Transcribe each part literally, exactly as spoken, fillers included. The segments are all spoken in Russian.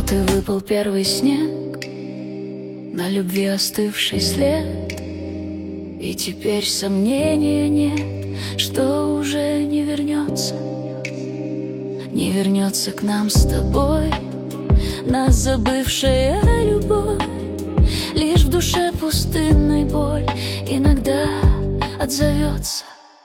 Вот и выпал первый снег, на любви остывший след. И теперь сомнения нет, что уже не вернется, не вернется к нам с тобой нас забывшая любовь. Лишь в душе пустынной боль иногда отзовется.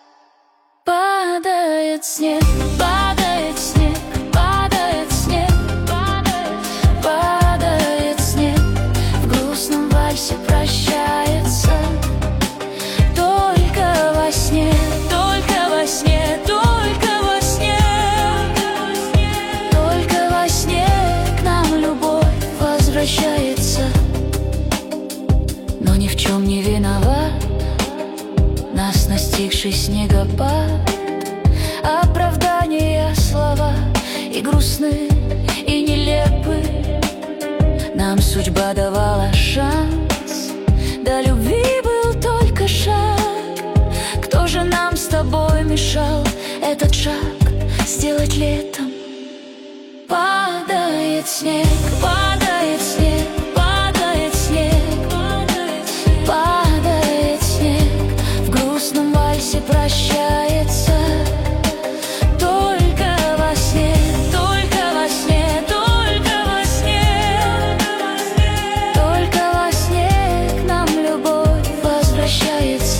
Падает снег, падает снег, падает снег, падает, падает снег, в грустном вальсе прощается. Только во сне, только во сне, только во сне, только во сне к нам любовь возвращается. Но ни в чем не виноват нас настигший снегопад. Оправдания слова и грустны, и нелепы. Нам судьба давала шанс, до любви был только шаг. Кто же нам с тобой мешал этот шаг сделать летом? Падает снег, падает снег, падает снег, падает снег, в грустном вальсе прощается. Только во сне, только во сне, только во сне, только во сне к нам любовь возвращается.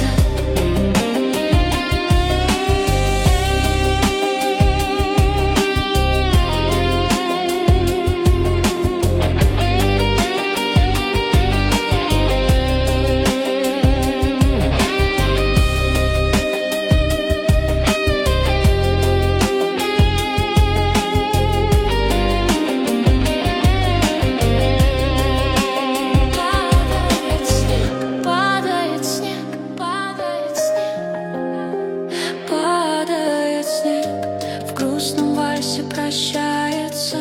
Прощается.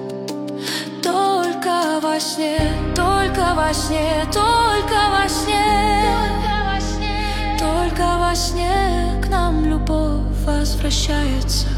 Только во сне, только во сне, только во сне, только во сне к нам любовь возвращается.